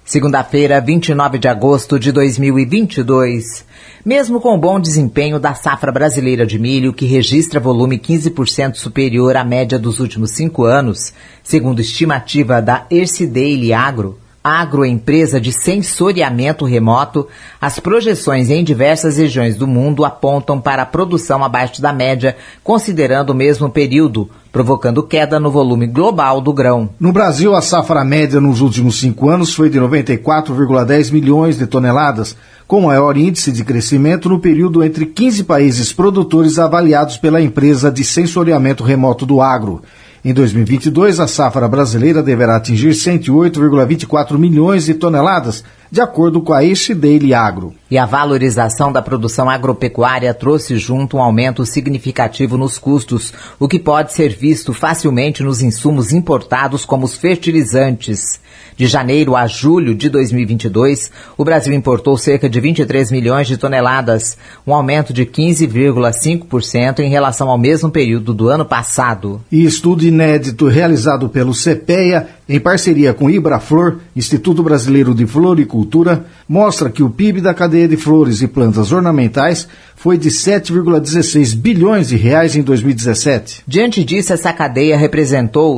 Segunda-feira, 29 de agosto de 2022. Mesmo com o bom desempenho da safra brasileira de milho, que registra volume 15% superior à média dos últimos 5 anos, segundo estimativa da Erce Daily Agro, agroempresa de sensoriamento remoto, as projeções em diversas regiões do mundo apontam para a produção abaixo da média, considerando o mesmo período, provocando queda no volume global do grão. No Brasil, a safra média nos últimos 5 anos foi de 94,10 milhões de toneladas, com maior índice de crescimento no período entre 15 países produtores avaliados pela empresa de sensoriamento remoto do agro. Em 2022, a safra brasileira deverá atingir 108,24 milhões de toneladas, de acordo com a Erce Daily Agro. E a valorização da produção agropecuária trouxe junto um aumento significativo nos custos, o que pode ser visto facilmente nos insumos importados como os fertilizantes. De janeiro a julho de 2022, o Brasil importou cerca de 23 milhões de toneladas, um aumento de 15,5% em relação ao mesmo período do ano passado. E estudo inédito realizado pelo CPEA, em parceria com Ibraflor, Instituto Brasileiro de Floricultura, mostra que o PIB da cadeia de flores e plantas ornamentais foi de 7,16 bilhões de reais em 2017. Diante disso, essa cadeia representou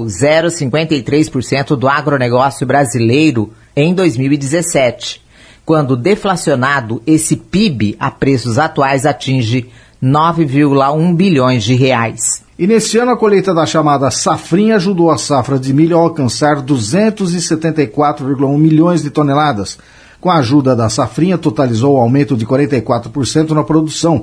0,53% do agronegócio brasileiro em 2017. Quando deflacionado, esse PIB a preços atuais atinge 9,1 bilhões de reais. E neste ano a colheita da chamada safrinha ajudou a safra de milho a alcançar 274,1 milhões de toneladas. Com a ajuda da safrinha, totalizou o aumento de 44% na produção,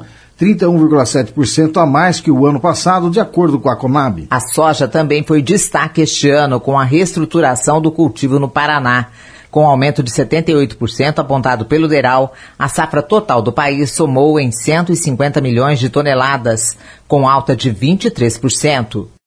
31,7% a mais que o ano passado, de acordo com a Conab. A soja também foi destaque este ano com a reestruturação do cultivo no Paraná. Com aumento de 78% apontado pelo DERAL, a safra total do país somou em 150 milhões de toneladas, com alta de 23%.